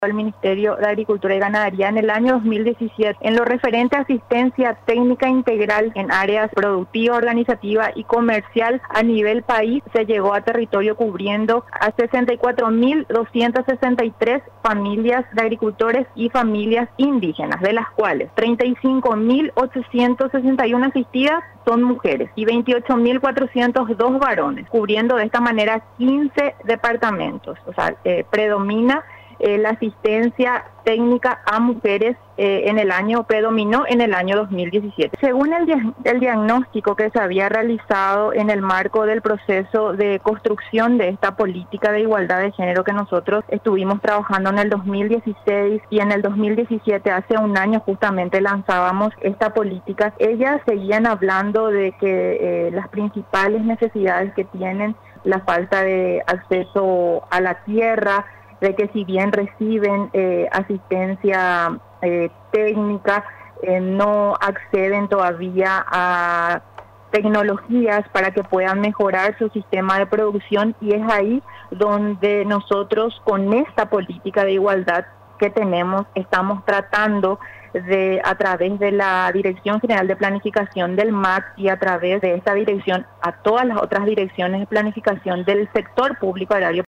al Ministerio de Agricultura y Ganadería en el año 2017 en lo referente a asistencia técnica integral en áreas productiva, organizativa y comercial a nivel país. Se llegó a territorio cubriendo a 64.263 familias de agricultores y familias indígenas, de las cuales 35.861 asistidas son mujeres y 28.402 varones, cubriendo de esta manera 15 departamentos. O sea, predomina la asistencia técnica a mujeres predominó en el año 2017. Según el diagnóstico que se había realizado en el marco del proceso de construcción de esta política de igualdad de género que nosotros estuvimos trabajando en el 2016 y en el 2017, hace un año justamente lanzábamos esta política, ellas seguían hablando de que las principales necesidades que tienen, la falta de acceso a la tierra, de que si bien reciben asistencia técnica, no acceden todavía a tecnologías para que puedan mejorar su sistema de producción, y es ahí donde nosotros con esta política de igualdad que tenemos estamos tratando de, a través de la Dirección General de Planificación del MAC y a través de esta dirección a todas las otras direcciones de planificación del sector público agrario,